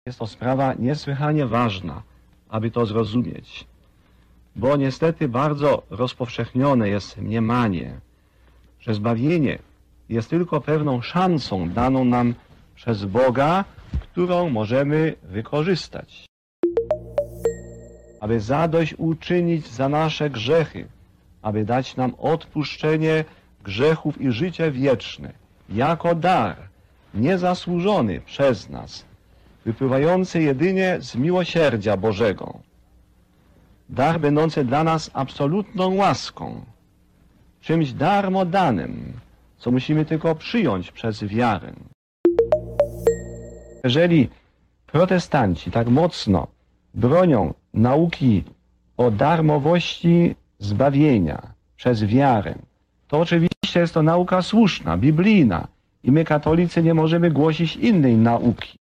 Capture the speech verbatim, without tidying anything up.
Jest to sprawa niesłychanie ważna, aby to zrozumieć, bo niestety bardzo rozpowszechnione jest mniemanie, że zbawienie jest tylko pewną szansą daną nam przez Boga, którą możemy wykorzystać, aby zadośćuczynić za nasze grzechy, aby dać nam odpuszczenie grzechów i życie wieczne, jako dar, niezasłużony przez nas, wypływający jedynie z miłosierdzia Bożego. Dar będący dla nas absolutną łaską, czymś darmo danym, co musimy tylko przyjąć przez wiarę. Jeżeli protestanci tak mocno bronią nauki o darmowości zbawienia przez wiarę, to oczywiście jest to nauka słuszna, biblijna i my katolicy nie możemy głosić innej nauki.